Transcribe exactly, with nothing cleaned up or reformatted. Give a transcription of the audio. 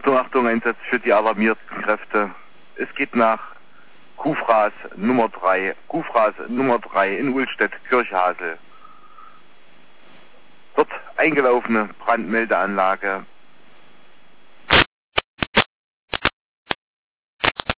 Achtung, Achtung, Einsatz für die alarmierten Kräfte. Es geht nach Kufraß Nummer drei, Kufraß Nummer drei in Uhlstedt, Kirchhasel. Dort eingelaufene Brandmeldeanlage